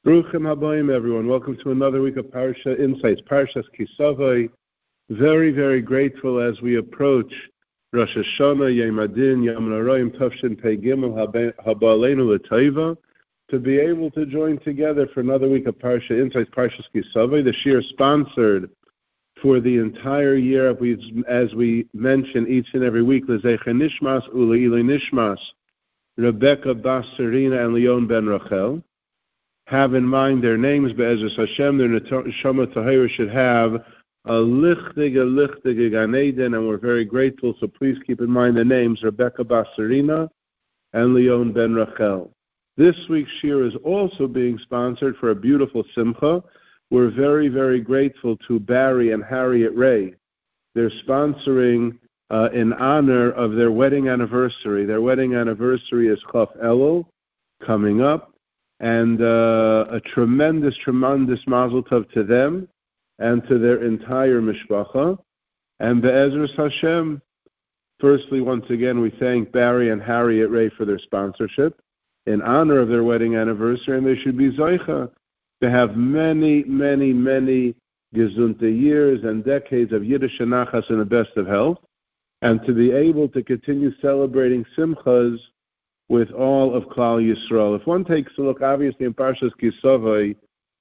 Bruchim Habayim, everyone. Welcome to another week of Parsha Insights, Parshas Kisavai. Very, very grateful as we approach Rosh Hashanah, Yom Adin, Yom Narayim, Tavshin Pei Gimel, Haba Aleinu L'Taiva, to be able to join together for another week of Parsha Insights, Parshas Kisavai. The Shir sponsored for the entire year, as we mention each and every week, L'Zeicha Nishmas, U'Le'ilei Nishmas, Rebecca Bas Serena and Leon Ben Rachel. Have in mind their names, Be'ezras Hashem, their Neshama Tahira should have a lichtige Gan Eden, and we're very grateful, so please keep in mind the names, Rebecca Basarina and Leon Ben Rachel. This week's Shir is also being sponsored for a beautiful Simcha. We're very, very grateful to Barry and Harriet Ray. They're sponsoring in honor of their wedding anniversary. Their wedding anniversary is Chaf Elul, coming up. And a tremendous mazel tov to them and to their entire mishpacha. And Be'ezras Hashem, firstly, once again, we thank Barry and Harriet Ray for their sponsorship in honor of their wedding anniversary, and they should be Zoicha to have many, many, many gesunte years and decades of Yiddish and Nachas in the best of health, and to be able to continue celebrating Simchas with all of Klal Yisrael. If one takes a look, obviously, in Parshas Kisavai,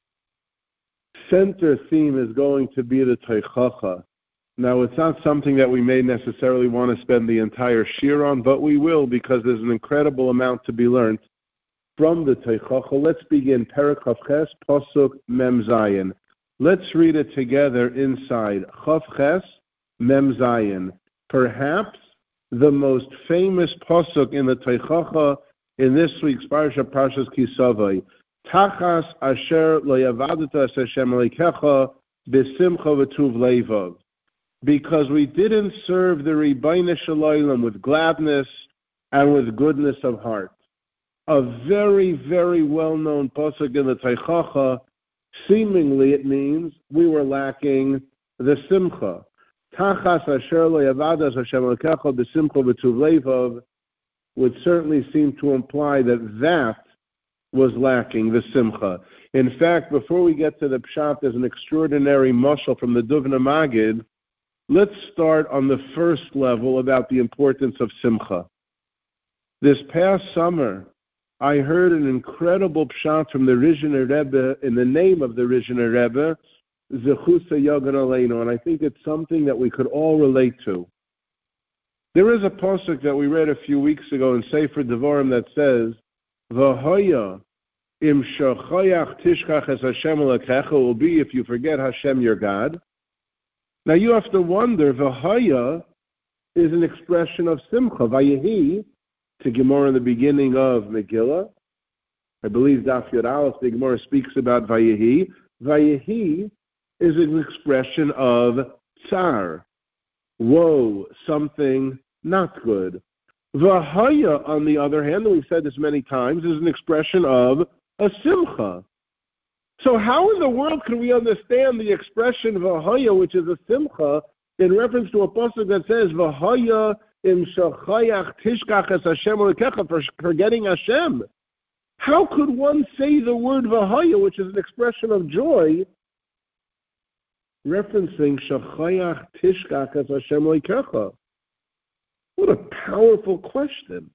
center theme is going to be the Teichacha. Now, it's not something that we may necessarily want to spend the entire Shir on, but we will, because there's an incredible amount to be learned from the Teichacha. Let's begin. Perek Chavches, Pasuk Mem Zayin. Let's read it together inside. Chavches Mem Zayin. Perhaps the most famous pasuk in the Teichacha in this week's Parsha, Parshas Kisavai. Tachas asher lo yavadata es Hashem Elokecha b'simcha v'tuv leivav. Because we didn't serve the Ribono Shel Olam with gladness and with goodness of heart. A very, very well-known pasuk in the Teichacha. Seemingly it means we were lacking the simcha. Tachas asher lo yavadas Hashem Elokecha b'simcha v'tuv leivav would certainly seem to imply that was lacking, the simcha. In fact, before we get to the pshat, there's an extraordinary mashal from the Duvna Magid. Let's start on the first level about the importance of simcha. This past summer, I heard an incredible pshat from the Rizhiner Rebbe in the name of the Rizhiner Rebbe, Zechusa Yagan Aleinu, and I think it's something that we could all relate to. There is a pasuk that we read a few weeks ago in Sefer Devarim that says, "V'hoya im shachayach tishkach es Hashem Elokecha," will be if you forget Hashem your God. Now you have to wonder, V'hoya is an expression of simcha. Vayehi, to Gemara in the beginning of Megillah, I believe Daf Yud Aleph, the Gemara speaks about Vayehi. Vayehi is an expression of tsar, woe, something not good. V'haya, on the other hand, and we've said this many times, is an expression of a simcha. So how in the world can we understand the expression v'haya, which is a simcha, in reference to a pasuk that says v'haya im shachayach tishkach es Hashem Elokecha, for forgetting Hashem? How could one say the word v'haya, which is an expression of joy, referencing Shachayach Tishkach as Hashem Elokecha? What a powerful question.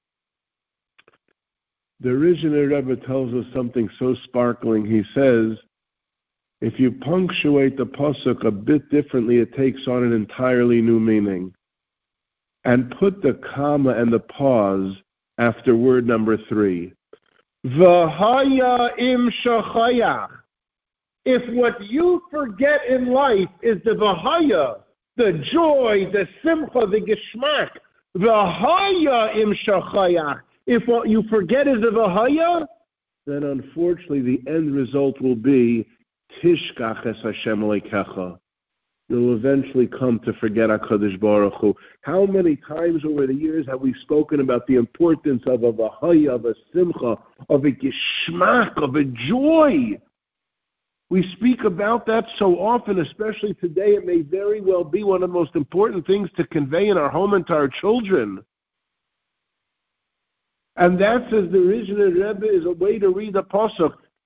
The Rizhiner Rebbe tells us something so sparkling. He says, if you punctuate the pasuk a bit differently, it takes on an entirely new meaning. And put the comma and the pause after word number 3. V'haya im shachayach. If what you forget in life is the v'haya, the joy, the simcha, the geschmack, v'haya im shachayach, if what you forget is the v'haya, then unfortunately the end result will be tishkach es Hashem Elokecha. You'll eventually come to forget HaKadosh Baruch Hu. How many times over the years have we spoken about the importance of a v'haya, of a simcha, of a geschmack, of a joy? We speak about that so often, especially today. It may very well be one of the most important things to convey in our home and to our children. And that, says the Rizhiner Rebbe, is a way to read the pasuk.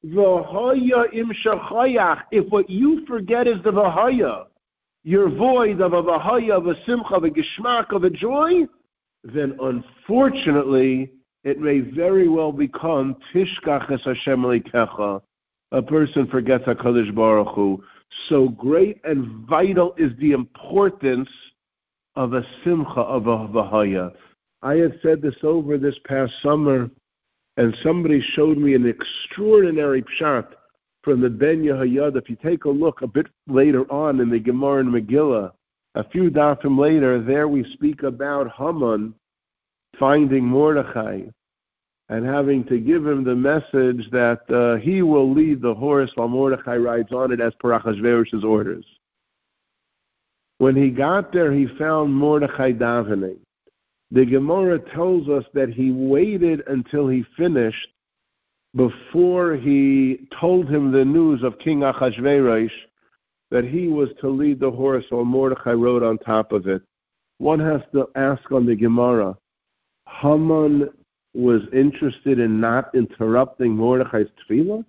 V'haya im shachayach. If what you forget is the v'haya, you're void of a v'haya, of a simcha, of a geshmak, of a joy, then unfortunately, it may very well become tishkach es Hashem leikecha. A person forgets HaKadosh Baruch Hu. So great and vital is the importance of a simcha, of a v'haya. I had said this over this past summer, and somebody showed me an extraordinary pshat from the Ben Yehoyada. If you take a look a bit later on in the Gemara and Megillah, a few dafim later, there we speak about Haman finding Mordechai and having to give him the message that he will lead the horse while Mordechai rides on it as per Achashverosh's orders. When he got there, he found Mordechai davening. The Gemara tells us that he waited until he finished before he told him the news of King Achashverosh that he was to lead the horse while Mordechai rode on top of it. One has to ask on the Gemara, Haman was interested in not interrupting Mordechai's tefillah?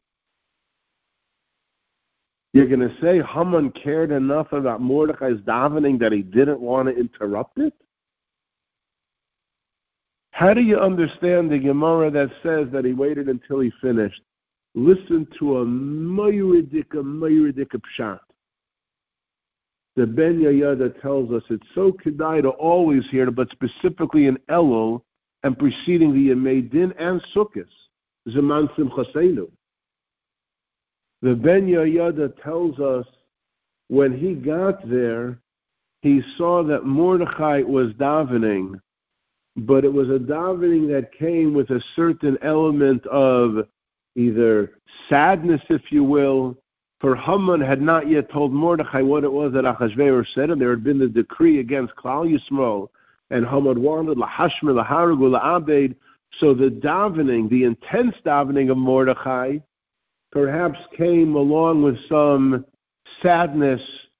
You're going to say Haman cared enough about Mordechai's davening that he didn't want to interrupt it? How do you understand the Gemara that says that he waited until he finished? Listen to a mayuridik pshat. The Ben Yehoyada tells us it's so kedai to always hear, but specifically in Elul and preceding the Yemei Din and Sukkos, Zeman Simchaseinu. The Ben Yehoyada tells us when he got there, he saw that Mordechai was davening, but it was a davening that came with a certain element of either sadness, if you will, for Haman had not yet told Mordechai what it was that Achashverosh said, and there had been the decree against Klal Yisrael, and Haman wanted lahashmer, laharagu, la'abed. So the davening, the intense davening of Mordechai, perhaps came along with some sadness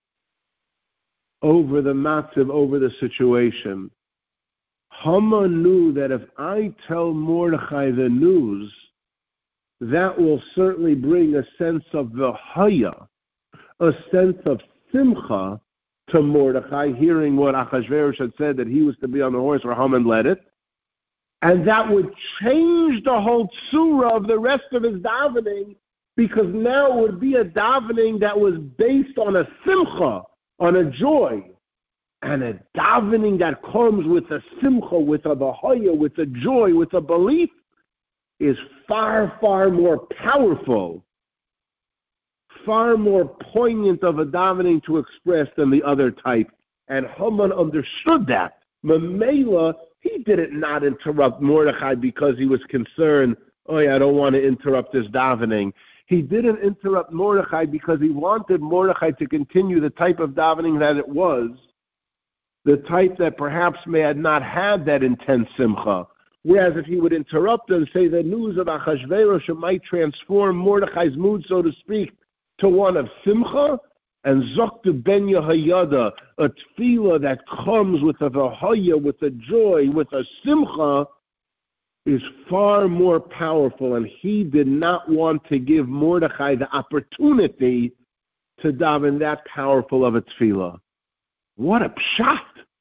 over the matzav, over the situation. Haman knew that if I tell Mordechai the news, that will certainly bring a sense of v'haya, a sense of simcha to Mordechai, hearing what Achashverosh had said, that he was to be on the horse where Haman led it. And that would change the whole tzura of the rest of his davening, because now it would be a davening that was based on a simcha, on a joy. And a davening that comes with a simcha, with a v'haya, with a joy, with a belief, is far, far more powerful, far more poignant of a davening to express than the other type. And Haman understood that. Mamela, he didn't not interrupt Mordechai because he was concerned, oh yeah, I don't want to interrupt this davening. He didn't interrupt Mordechai because he wanted Mordechai to continue the type of davening that it was, the type that perhaps may have not had that intense simcha. Whereas if he would interrupt and say the news of Achashverosh, it might transform Mordechai's mood, so to speak, to one of simcha, and Zoktu Ben Yehoyada, a tefillah that comes with a v'haya, with a joy, with a simcha, is far more powerful, and he did not want to give Mordechai the opportunity to daven that powerful of a tefillah. What a pshat!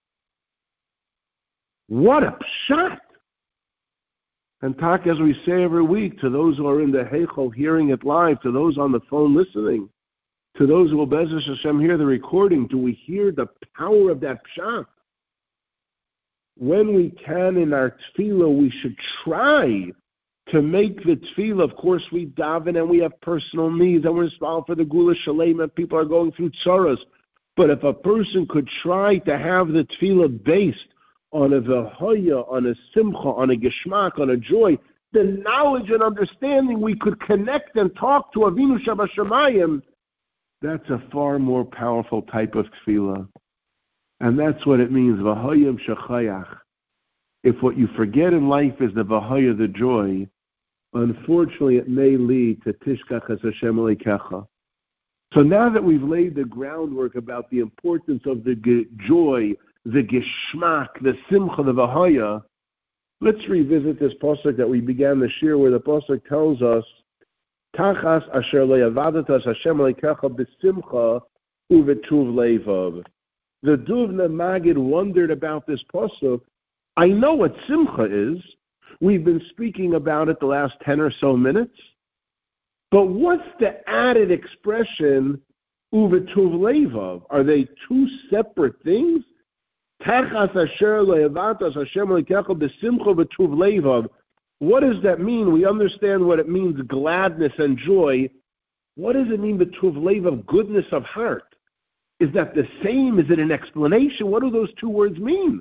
What a pshat! And talk, as we say every week, to those who are in the Heichel hearing it live, to those on the phone listening, to those who will Be'ezus Hashem hear the recording, do we hear the power of that pshat? When we can in our tefillah, we should try to make the tefillah. Of course, we daven and we have personal needs, and we're responsible for the Gula Shalem, and people are going through tzaras. But if a person could try to have the tefillah based on a v'haya, on a simcha, on a geshmak, on a joy, the knowledge and understanding we could connect and talk to Avinu Shabashamayim, that's a far more powerful type of tefillah. And that's what it means, v'hayim shachayach. If what you forget in life is the v'haya, the joy, unfortunately it may lead to tishkach es Hashem leikecha. So now that we've laid the groundwork about the importance of the joy, the geshmak, the simcha, the v'haya, let's revisit this pasuk that we began the shir, where the pasuk tells us Tachas asher le'avadatas Hashem leikecha b'simcha uvetuv levav. The Duvna Magid wondered about this pasuk. I know what simcha is. We've been speaking about it the last 10 or so minutes. But what's the added expression, uvetuv levav? Are they two separate things? Tachas asher le'avatas Hashem leikecha b'simcha uvetuv levav. What does that mean? We understand what it means, gladness and joy. What does it mean, betuv levav, goodness of heart? Is that the same? Is it an explanation? What do those two words mean?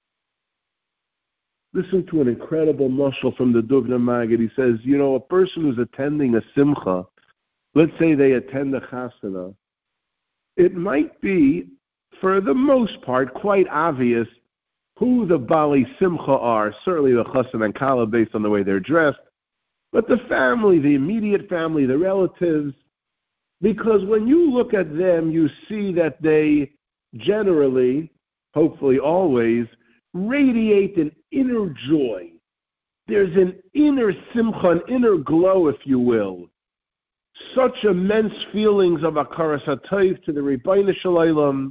Listen to an incredible mashal from the Duvna Magid. He says, a person who's attending a simcha, let's say they attend a chasana, it might be, for the most part, quite obvious who the Bali Simcha are, certainly the Chassan and Kala based on the way they're dressed, but the family, the immediate family, the relatives, because when you look at them, you see that they generally, hopefully always, radiate an inner joy. There's an inner simcha, an inner glow, if you will. Such immense feelings of akaras hatayv to the Ribbono Shel Olam,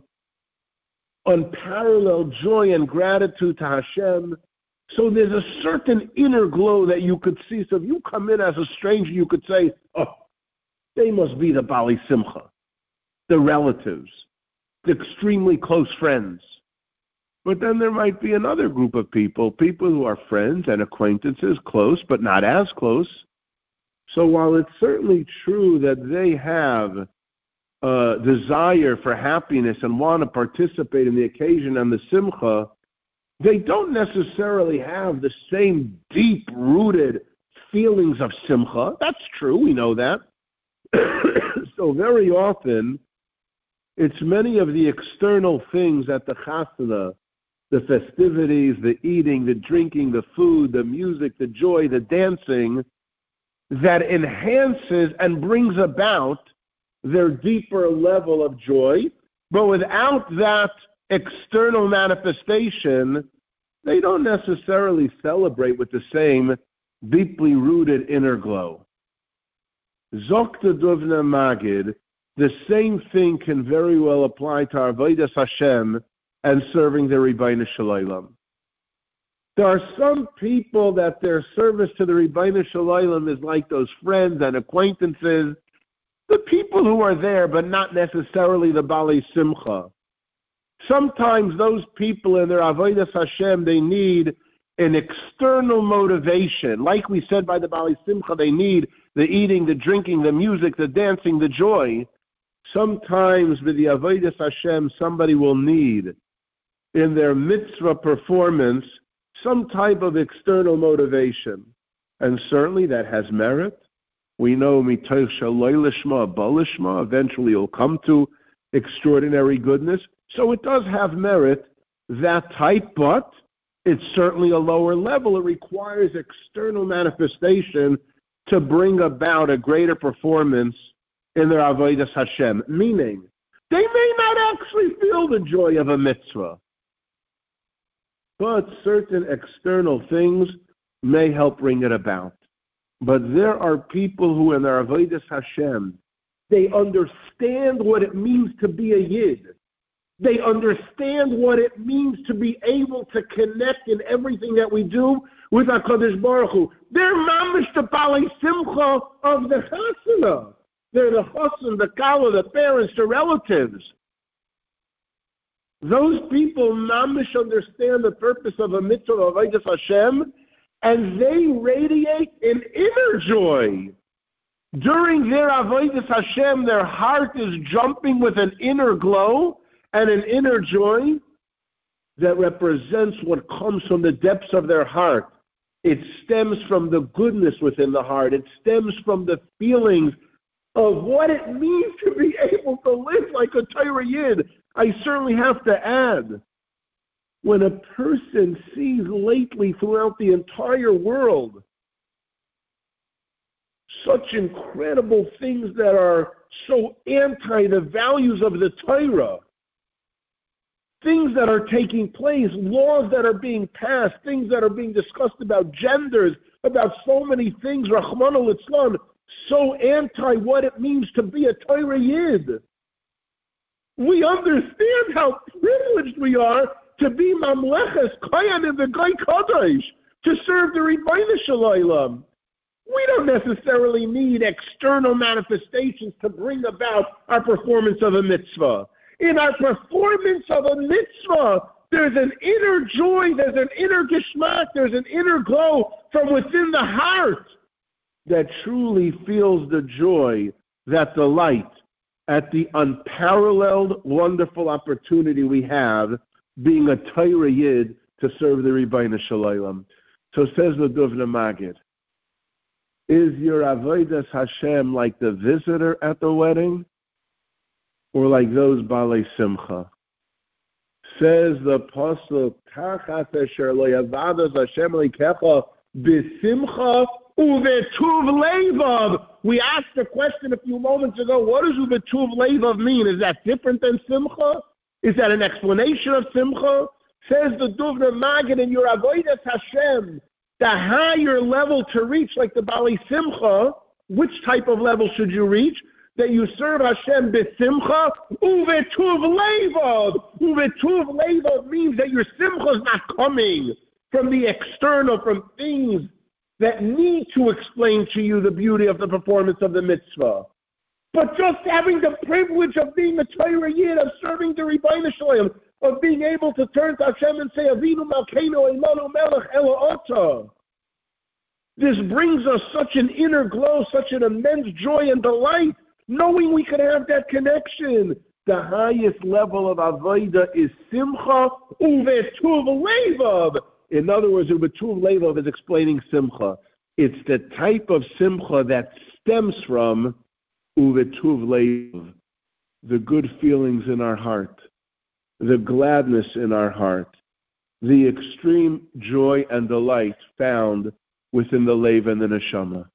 unparalleled joy and gratitude to Hashem. So there's a certain inner glow that you could see. So if you come in as a stranger, you could say, oh, they must be the Bali Simcha, the relatives, the extremely close friends. But then there might be another group of people who are friends and acquaintances, close but not as close. So while it's certainly true that they have desire for happiness and want to participate in the occasion and the simcha, they don't necessarily have the same deep-rooted feelings of simcha. That's true, we know that. So very often, it's many of the external things at the chasana, the festivities, the eating, the drinking, the food, the music, the joy, the dancing, that enhances and brings about their deeper level of joy. But without that external manifestation, they don't necessarily celebrate with the same deeply rooted inner glow. Zokta Duvna Magid, the same thing can very well apply to Avodas Hashem and serving the Ribbono Shel Olam. There are some people that their service to the Ribbono Shel Olam is like those friends and acquaintances, the people who are there, but not necessarily the Bali Simcha. Sometimes those people in their Avodas Hashem, they need an external motivation. Like we said by the Bali Simcha, they need the eating, the drinking, the music, the dancing, the joy. Sometimes with the Avodas Hashem, somebody will need in their mitzvah performance some type of external motivation. And certainly that has merit. We know mitoch shaloi lishma balishma, eventually it'll come to extraordinary goodness. So it does have merit, that type, but it's certainly a lower level. It requires external manifestation to bring about a greater performance in their Avodas Hashem. Meaning, they may not actually feel the joy of a mitzvah, but certain external things may help bring it about. But there are people who in their Avodas Hashem, they understand what it means to be a Yid. They understand what it means to be able to connect in everything that we do with HaKadosh Baruch Hu. They're mamish the Bali Simcha of the Chasana. They're the Chassan, the Kala, the parents, the relatives. Those people mamish understand the purpose of a mitzvah of Avodas Hashem, and they radiate an inner joy. During their Avodas Hashem, their heart is jumping with an inner glow and an inner joy that represents what comes from the depths of their heart. It stems from the goodness within the heart. It stems from the feelings of what it means to be able to live like a Torah Yid. I certainly have to add, when a person sees lately throughout the entire world such incredible things that are so anti the values of the Torah, things that are taking place, laws that are being passed, things that are being discussed about genders, about so many things, Rahman al-Islam, so anti what it means to be a Torah Yid. We understand how privileged we are to be Mamleches, Koyan, and the Goy Kodesh, to serve the Rebbeinu Shalom. We don't necessarily need external manifestations to bring about our performance of a mitzvah. In our performance of a mitzvah, there's an inner joy, there's an inner geschmack, there's an inner glow from within the heart that truly feels the joy, that delight at the unparalleled, wonderful opportunity we have being a Torah Yid to serve the Rebbeinu Shalom. So says the Duvna Magid, is your Avodas Hashem like the visitor at the wedding, or like those Balei Simcha? Says the Apostle, Tachat Asher Lo Yavadas Hashem Likecha B'Simcha Uvetuv Leivav. We asked a question a few moments ago, what does Uvetuv Leivav mean? Is that different than Simcha? Is that an explanation of Simcha? Says the Duvna Magid, in your Avodas Hashem, the higher level to reach, like the Balei Simcha, which type of level should you reach? That you serve Hashem b'simcha uvetuv leivav. Uvetuv leivav means that your simcha is not coming from the external, from things that need to explain to you the beauty of the performance of the mitzvah. But just having the privilege of being a Torah Yid, of serving the Rebbeinu Shalom, of being able to turn to Hashem and say, Avinu Malkeinu Eimanu Melech Eloota. This brings us such an inner glow, such an immense joy and delight, knowing we could have that connection. The highest level of Avodah is Simcha Uvetuv Leivav. In other words, Uvetuv Leivav is explaining Simcha. It's the type of Simcha that stems from Uvetuv Leivav, the good feelings in our heart, the gladness in our heart, the extreme joy and delight found within the Lev and the Neshama.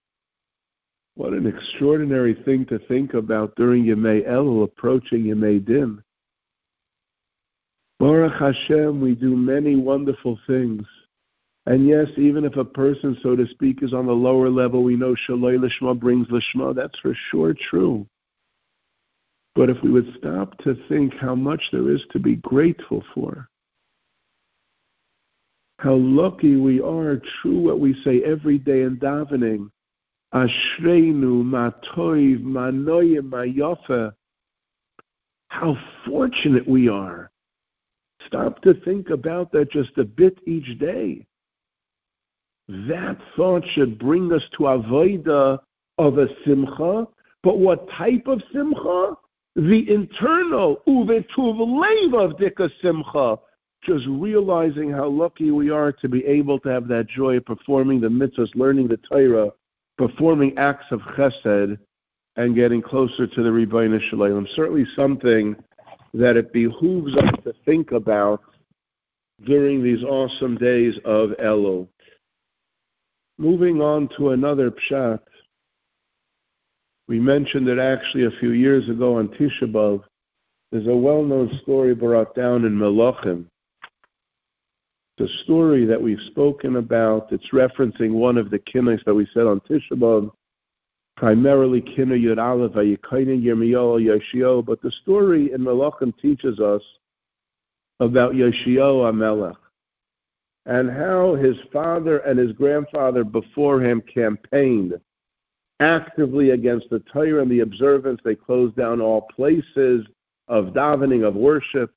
What an extraordinary thing to think about during Yemei Elul, approaching Yemei Din. Baruch Hashem, we do many wonderful things. And yes, even if a person, so to speak, is on the lower level, we know Shaloi Lishma brings Lishma. That's for sure true. But if we would stop to think how much there is to be grateful for, how lucky we are, true what we say every day in davening, Ashreinu, ma toiv, ma noyim, ma yofa. How fortunate we are. Stop to think about that just a bit each day. That thought should bring us to avodah of a simcha. But what type of simcha? The internal, uvetuv leivav dika simcha. Just realizing how lucky we are to be able to have that joy of performing the mitzvahs, learning the Torah, performing acts of chesed, and getting closer to the Rebbeinu Shalom. Certainly something that it behooves us to think about during these awesome days of Elul. Moving on to another pshat. We mentioned it actually a few years ago on Tisha B'Av. There's a well-known story brought down in Melachim. The story that we've spoken about, it's referencing one of the kinnos that we said on Tisha B'Av, primarily kinno Yud Aleph, Vayikainen Yirmiyahu Yoshiyahu, but the story in Melachim teaches us about Yoshiyahu HaMelech and how his father and his grandfather before him campaigned actively against the Torah and the observance. They closed down all places of davening, of worship.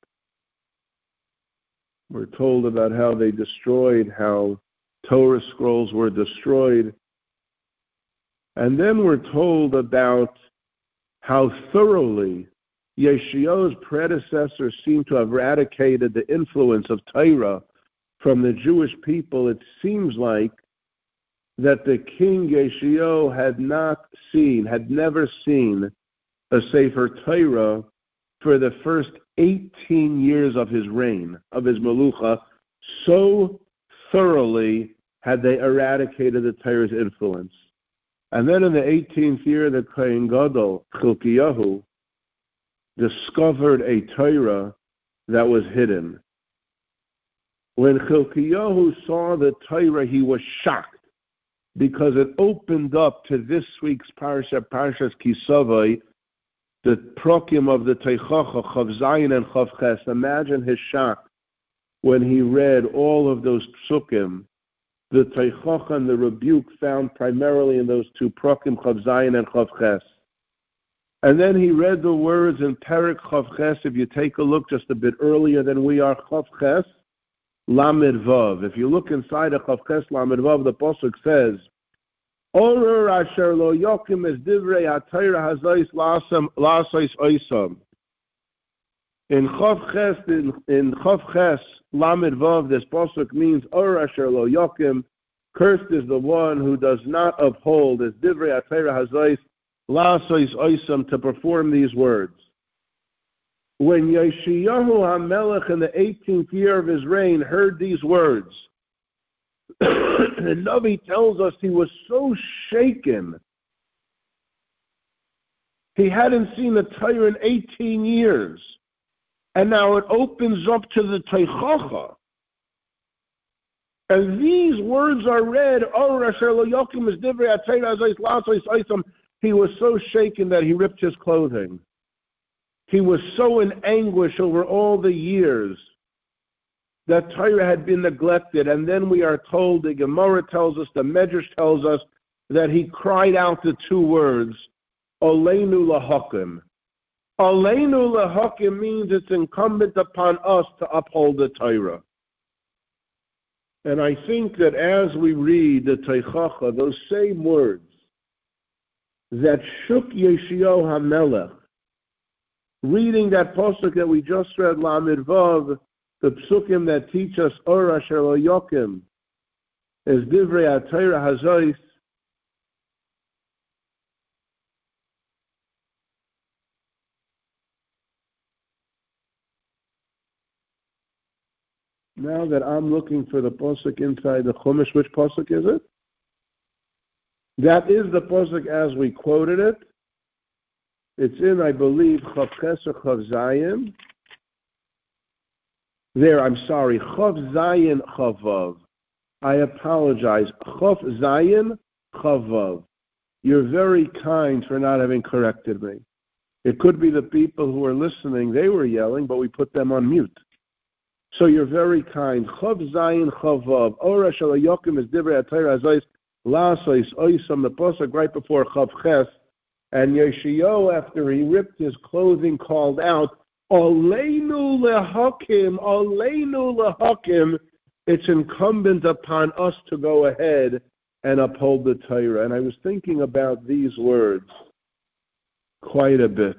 We're told about how they destroyed, how Torah scrolls were destroyed. And then we're told about how thoroughly Yeshiyahu's predecessors seem to have eradicated the influence of Torah from the Jewish people. It seems like that the king Yeshiyahu had never seen a Sefer Torah for the first 18 years of his reign, of his Melucha. So thoroughly had they eradicated the Torah's influence. And then in the 18th year, the Kohen Gadol, Chilkiyahu, discovered a Torah that was hidden. When Chilkiyahu saw the Torah, he was shocked. because it opened up to this week's Parshas Kisavai, the prokim of the Teichacha, Chav Zayin and Chav Ches. Imagine his shock when he read all of those psukim, the Teichacha and the rebuke found primarily in those two prokim, Chav Zayin and Chav Ches. And then he read the words in Perek Chav Ches. If you take a look just a bit earlier than we are, Chav Ches, Lamed Vav. If you look inside of Chav Ches Lamed Vav, the pasuk says, "Orur asher lo yokim es divrei haTorah hazos lasos oisam." In Chav Ches Lamed Vav, this pasuk means Orur asher lo yokim. Cursed is the one who does not uphold as divrei haTorah hazos lasos oisam, to perform these words. When Yeshayahu HaMelech in the 18th year of his reign heard these words, the Navi tells us he was so shaken. He hadn't seen the Torah in 18 years. And now it opens up to the Teichacha. And these words are read, he was so shaken that he ripped his clothing. He was so in anguish over all the years that Torah had been neglected. And then we are told, the Gemara tells us, the Medrash tells us, that he cried out the two words, Aleinu lahakim. Aleinu lahakim means it's incumbent upon us to uphold the Torah. And I think that as we read the Teichacha, those same words that shook Yeshayahu HaMelech, reading that pasuk that we just read, Lamed Vav, the psukim that teach us Orur asher lo yokim is divrei haTorah hazos. Now that I'm looking for the pasuk inside the Chumash, which pasuk is it? That is the pasuk as we quoted it. It's in, I believe, Chav Ches or Chav Zayin. There, I'm sorry, Chav Zayin Chavav. I apologize. Chav Zayin Chavav. You're very kind for not having corrected me. It could be the people who are listening, they were yelling, but we put them on mute. So you're very kind. Chav Zayin Chavav. Orur asher lo yokim es divrei haTorah hazos lasos oisam, the pasuk right before Chav Ches. And Yeshayahu, after he ripped his clothing, called out, Aleinu lehakim, Aleinu lehakim. It's incumbent upon us to go ahead and uphold the Torah. And I was thinking about these words quite a bit.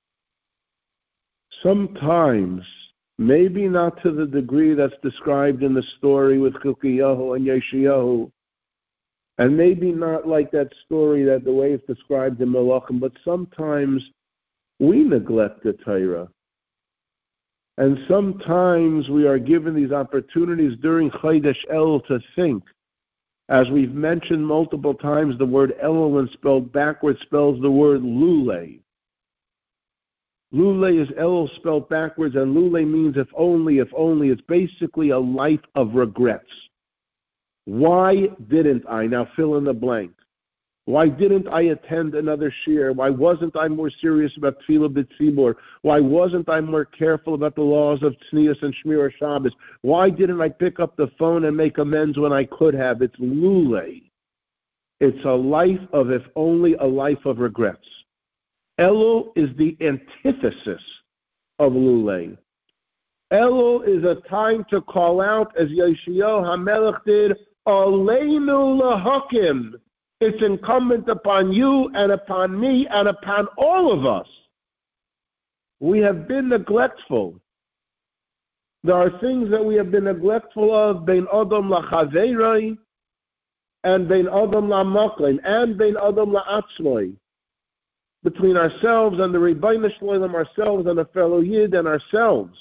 Sometimes, maybe not to the degree that's described in the story with Chilkiyahu and Yeshayahu, and maybe not like that story, that the way it's described in Malachim, but sometimes we neglect the Torah. And sometimes we are given these opportunities during Chodesh El to think. As we've mentioned multiple times, the word Elul, when spelled backwards, spells the word Lule. Lule is Elul spelled backwards, and Lule means if only, if only. It's basically a life of regrets. Why didn't I? Now fill in the blank. Why didn't I attend another shir? Why wasn't I more serious about Tefillah B'tzibur? Why wasn't I more careful about the laws of Tznius and Shmir Shabbos? Why didn't I pick up the phone and make amends when I could have? It's Lule. It's a life of if only, a life of regrets. Elul is the antithesis of Lule. Elul is a time to call out, as Yeshayahu HaMelech did, Aleinu lahakim. It's incumbent upon you and upon me and upon all of us. We have been neglectful. There are things that we have been neglectful of, bein adam lachaverai, and bein adam lamaklim, and bein adam la'atzmai. Between ourselves and the Rebbeinu Shalom, ourselves and a fellow Yid and ourselves.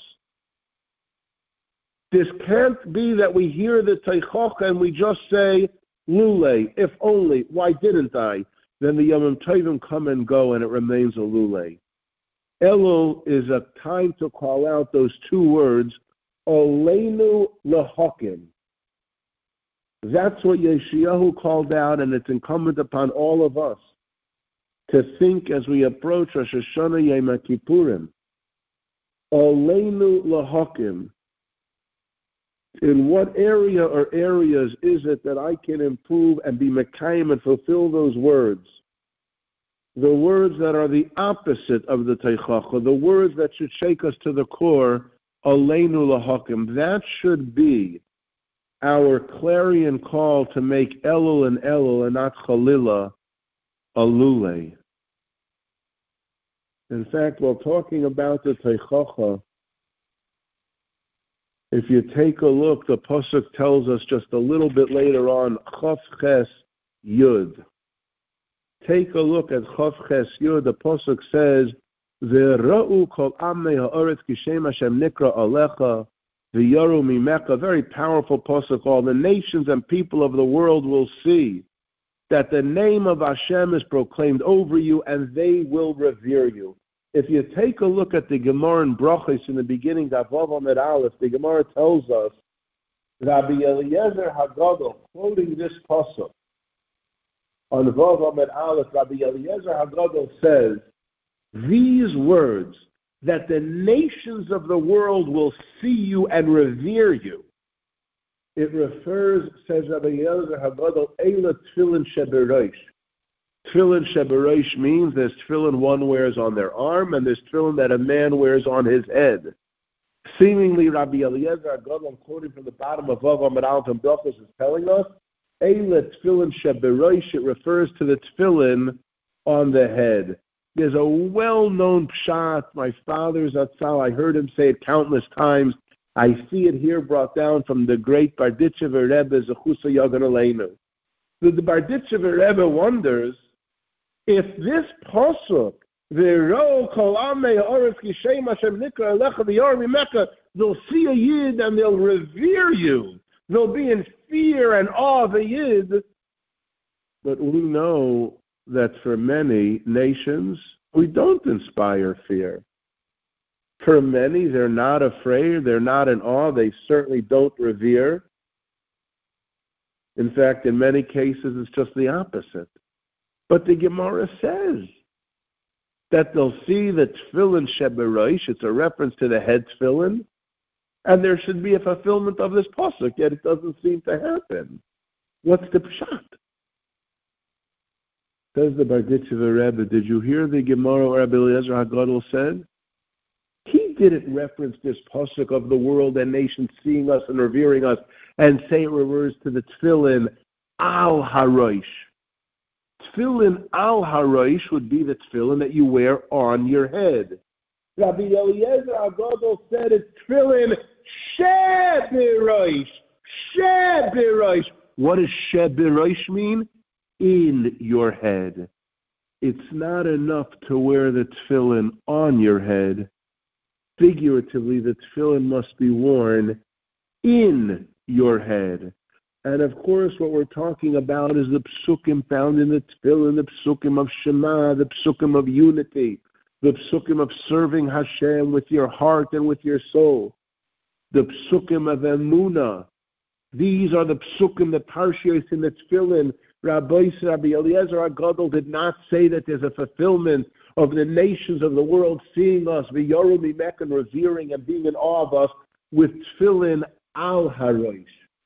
This can't be that we hear the Teichacha and we just say, Lule, if only, why didn't I? Then the Yom Tovim come and go and it remains a Lule. Elul is a time to call out those two words, Aleinu lahakim. That's what Yeshayahu called out, and it's incumbent upon all of us to think as we approach Rosh Hashanah Yom Kippurim, Aleinu lahakim. In what area or areas is it that I can improve and be mekayim and fulfill those words? The words that are the opposite of the teichacha, the words that should shake us to the core, Aleinu lahakim. That should be our clarion call to make Elul and not Chalila Alule. In fact, while talking about the teichacha, if you take a look, the pasuk tells us just a little bit later on, Chaf Ches Yud. Take a look at Chaf Ches Yud. The pasuk says, "Ve'ra'u kol amnei ha'aretz kishem Hashem nikra alecha v'yaru mimeka." Very powerful pasuk. All the nations and people of the world will see that the name of Hashem is proclaimed over you, and they will revere you. If you take a look at the Gemara in Brachos in the beginning, Vav Amud Aleph, the Gemara tells us, Rabbi Eliezer Hagadol, quoting this pasuk on Vav Amud Aleph, Rabbi Eliezer Hagadol says, these words, that the nations of the world will see you and revere you, it refers, says Rabbi Eliezer Hagadol, Eila Tfilin Shebereish. Tefillin Shebereish means there's tefillin one wears on their arm, and there's tefillin that a man wears on his head. Seemingly, Rabbi Eliezer Hagadol, quoting from the bottom of Vav Amud Aleph and Brachos, is telling us, Eila Tefillin Shebereish, it refers to the tefillin on the head. There's a well-known pshat, my father's Atzal, I heard him say it countless times. I see it here brought down from the great Barditchever Rebbe, Zechusa Yagan Aleinu. The Barditchever Rebbe wonders, if this pasuk, V'ro kol amei ha'aretz kishem Hashem nikra alecha v'yar mimeka, they'll see a yid and they'll revere you. They'll be in fear and awe of a yid. But we know that for many nations, we don't inspire fear. For many, they're not afraid, they're not in awe, they certainly don't revere. In fact, in many cases, it's just the opposite. But the Gemara says that they'll see the tefillin shebereish, it's a reference to the head tefillin, and there should be a fulfillment of this pasuk, yet it doesn't seem to happen. What's the pshat? Says the Barditchever Rebbe, did you hear the Gemara Rabbi Eliezer Hagadol said? He didn't reference this pasuk of the world and nations seeing us and revering us and say it refers to the tefillin al harosh. Tefillin al harosh would be the tefillin that you wear on your head. Rabbi Eliezer Hagadol said it's tefillin sheberosh. Sheberosh. What does sheberosh mean? In your head. It's not enough to wear the tefillin on your head. Figuratively, the tefillin must be worn in your head. And of course, what we're talking about is the psukim found in the tefillin, the psukim of Shema, the psukim of unity, the psukim of serving Hashem with your heart and with your soul, the psukim of emunah. These are the psukim, the parshios in the tefillin. Rabbi Eliezer Hagadol did not say that there's a fulfillment of the nations of the world seeing us, v'yaru mimek, and revering and being in awe of us with tefillin al harosh.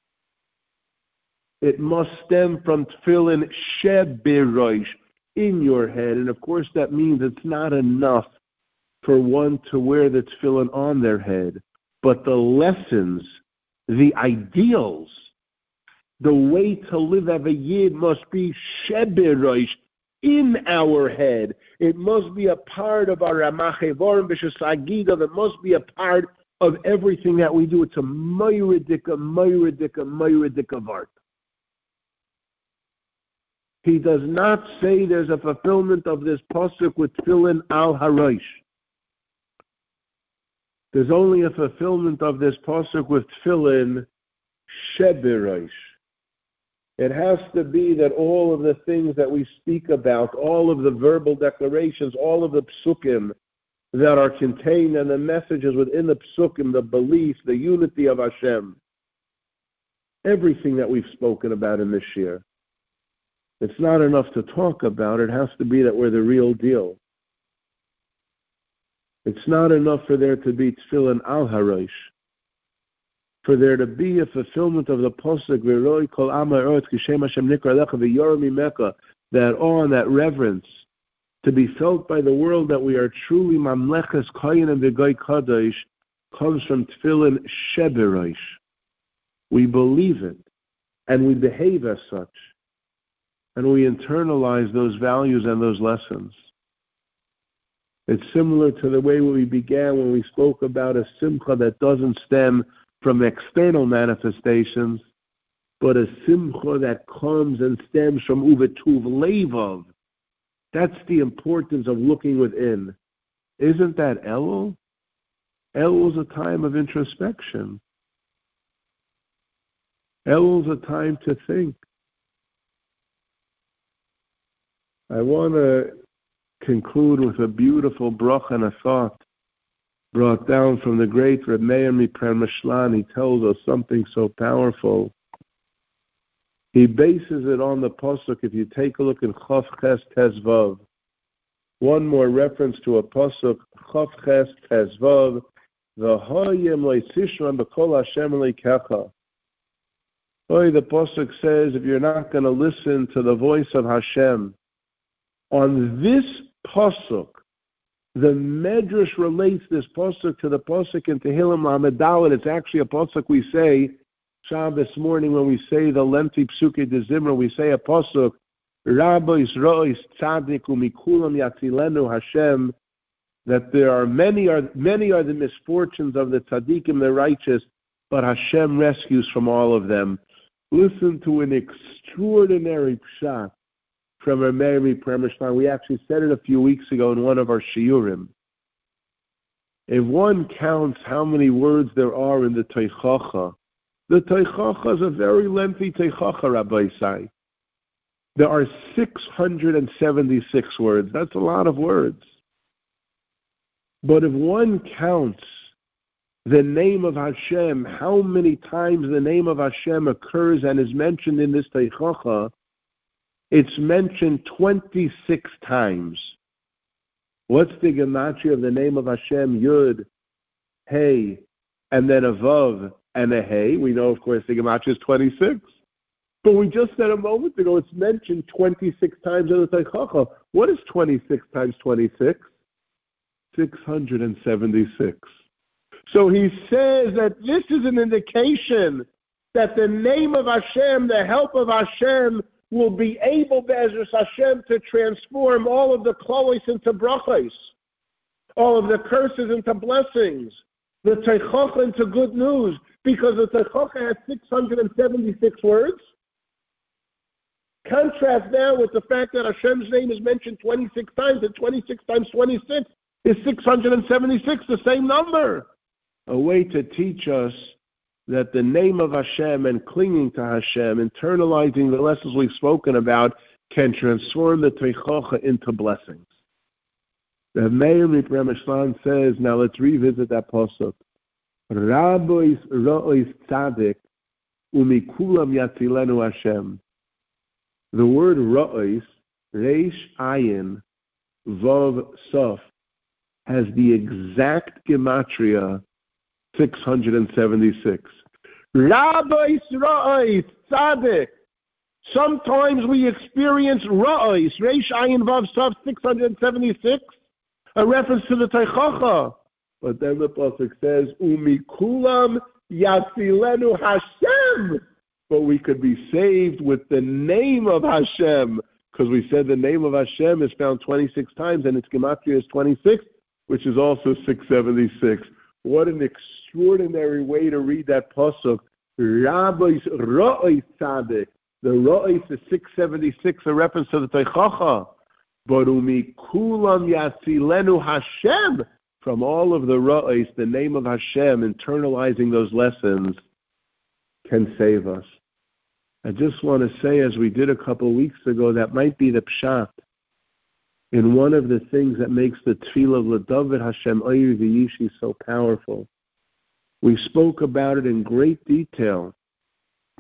It must stem from tefillin sheberosh, in your head. And of course that means it's not enough for one to wear the tefillin on their head, but the lessons, the ideals, the way to live as a yid must be sheberosh, in our head. It must be a part of our Ramach Evorim B'Shas Agida. It must be a part of everything that we do. It's a mayridika vart. He does not say there's a fulfillment of this pasuk with tefillin al harosh. There's only a fulfillment of this pasuk with tefillin sheberosh. It has to be that all of the things that we speak about, all of the verbal declarations, all of the psukim that are contained in the messages within the psukim, the belief, the unity of Hashem, everything that we've spoken about in this year. It's not enough to talk about. It has to be that we're the real deal. It's not enough for there to be tefillin al harosh. For there to be a fulfillment of the posuk v'roi kol ama eretz kishem Hashem nikra lecha v'yoram imeka, that awe and that reverence to be felt by the world that we are truly mamleches koyin and v'goy kadosh comes from tefillin sheberosh. We believe it, and we behave as such, and we internalize those values and those lessons. It's similar to the way we began when we spoke about a simcha that doesn't stem from external manifestations, but a simcha that comes and stems from uvetuv levav. That's the importance of looking within. Isn't that Elul? Elul is a time of introspection. Elul is a time to think. I want to conclude with a beautiful bracha and a thought brought down from the great Reb Meir Mipremeshlan. He tells us something so powerful. He bases it on the pasuk. If you take a look in Chof Ches Tezvav, one more reference to a pasuk, Chof Ches Tezvav, V'hoyim le'sishram b'kol Hashem le'kecha. The pasuk says, if you're not going to listen to the voice of Hashem, on this pasuk, the Medrash relates this pasuk to the pasuk in Tehillim Lamed Daled. It's actually a pasuk we say Shabbos morning when we say the lengthy Psukei de Zimra. We say a pasuk, Rabbi Rois Tzadik Umikulam Yatzilenu Hashem, that there are many are the misfortunes of the tzaddikim, the righteous, but Hashem rescues from all of them. Listen to an extraordinary pshat from Reb Meir Mipremeshlan. We actually said it a few weeks ago in one of our shiurim. If one counts how many words there are in the Teichacha is a very lengthy Teichacha, Rabbi Isai. There are 676 words. That's a lot of words. But if one counts the name of Hashem, how many times the name of Hashem occurs and is mentioned in this Teichacha, it's mentioned 26 times. What's the gematria of the name of Hashem? Yud, Hey, and then a Vav and a Hey. We know, of course, the gematria is 26. But we just said a moment ago, it's mentioned 26 times in the Teichacha. What is 26 times 26? 676. So he says that this is an indication that the name of Hashem, the help of Hashem, will be able, Be'ezras Hashem, to transform all of the klolos into brachos, all of the curses into blessings, the Teichacha into good news, because the Teichacha has 676 words. Contrast that with the fact that Hashem's name is mentioned 26 times, and 26 times 26 is 676, the same number. A way to teach us that the name of Hashem and clinging to Hashem, internalizing the lessons we've spoken about, can transform the Teichacha into blessings. The Meir Mipremeshlan says, now let's revisit that pasuk. Rabbois ro'os tzadik umikulam yatzilenu Hashem. The word ro'os, reish ayin, vav sof, has the exact gematria 676. Rabbi Ra'is Tzaddik. Sometimes we experience Ra'is, Reish Ayin Vav Sav 676, a reference to the Teichacha. But then the pasuk says, Umikulam Yatzilenu Hashem. But we could be saved with the name of Hashem, because we said the name of Hashem is found 26 times, and its gematria is 26, which is also 676. What an extraordinary way to read that pasuk. Rabbi's Ro'is Tzadik. The Ro'is is 676, a reference to the Teichacha. But Umikulam Yatzilenu Hashem. From all of the Ro'is, the name of Hashem, internalizing those lessons, can save us. I just want to say, as we did a couple of weeks ago, that might be the pshat in one of the things that makes the tefillah of L'David Hashem Oyer V'Yishi so powerful. We spoke about it in great detail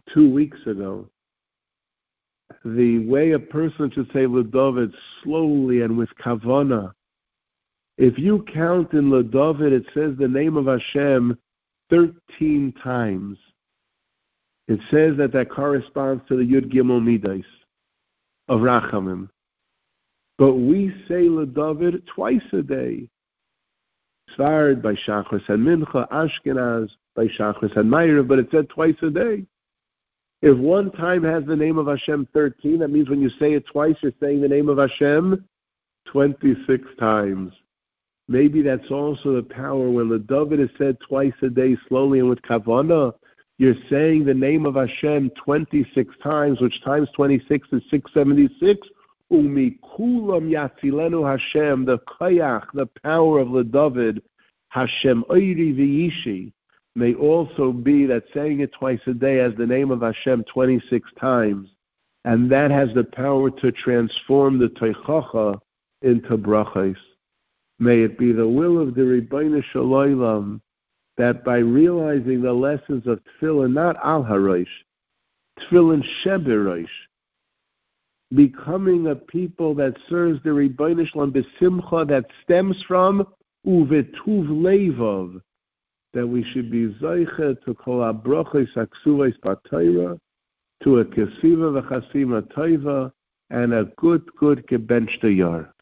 2 weeks ago, the way a person should say L'David slowly and with kavana. If you count in L'David, it says the name of Hashem 13 times. It says that corresponds to the Yud Gimel Midas of Rachamim. But we say L'David twice a day. Sfard by Shachris and Mincha, Ashkenaz by Shachris and Ma'ariv, but it said twice a day. If one time has the name of Hashem 13, that means when you say it twice, you're saying the name of Hashem 26 times. Maybe that's also the power when the David is said twice a day slowly and with kavanah. You're saying the name of Hashem 26 times, which times 26 is 676. Umi kulam yatzilenu Hashem, the koyach, the power of the David, Hashem oiri v'yishi, may also be that saying it twice a day as the name of Hashem 26 times, and that has the power to transform the teichacha into brachos. May it be the will of the Ribbono Shel Olam that by realizing the lessons of Tefillin, not al harosh, Tefillin sheberosh, becoming a people that serves the Ribbono Shel Olam b'simcha, that stems from uvetuv levov, that we should be zoiche to kol habrachos haksuvos b'Torah, to a kesiva v'chasima tova, and a good gebenchte yar.